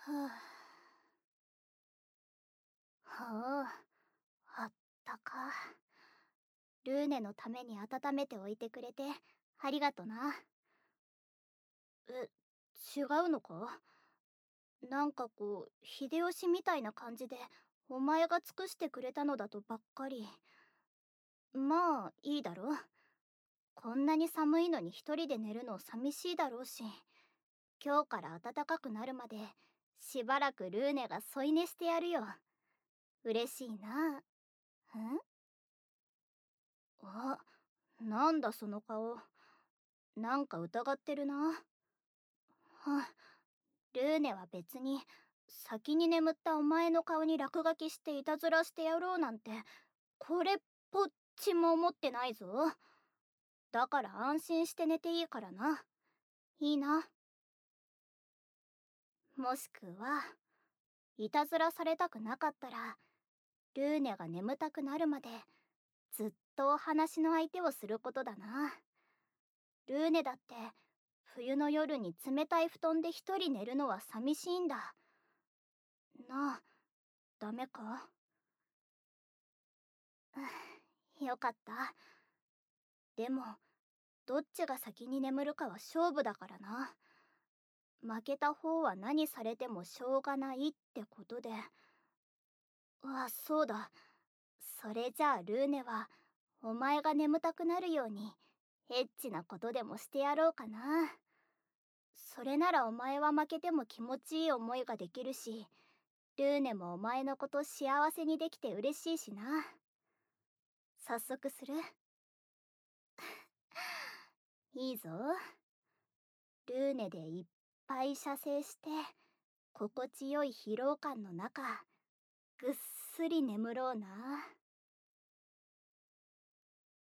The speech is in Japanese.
はあ、あったか。ルーネのために温めておいてくれてありがとな。違うのか？なんか秀吉みたいな感じでお前が尽くしてくれたのだとばっかり。まあいいだろ。こんなに寒いのに一人で寝るの寂しいだろうし、今日から暖かくなるまでしばらくルーネが添い寝してやるよ。嬉しいな。ん？あ、なんだその顔。なんか疑ってるな。ルーネは別に先に眠ったお前の顔に落書きしていたずらしてやろうなんてこれっぽっちも思ってないぞ。だから安心して寝ていいからな。いいな。もしくはいたずらされたくなかったらルーネが眠たくなるまでずっとお話の相手をすることだな。ルーネだって冬の夜に冷たい布団で一人寝るのは寂しいんだ。なあ、ダメか？よかった。でもどっちが先に眠るかは勝負だからな。負けた方は何されてもしょうがないってことで。あ、そうだ。それじゃあルーネはお前が眠たくなるようにエッチなことでもしてやろうかな。それならお前は負けても気持ちいい思いができるし、ルーネもお前のこと幸せにできて嬉しいしな。早速する？いいぞ。ルーネでいっぱい射精して心地よい疲労感の中ぐっすり眠ろうな。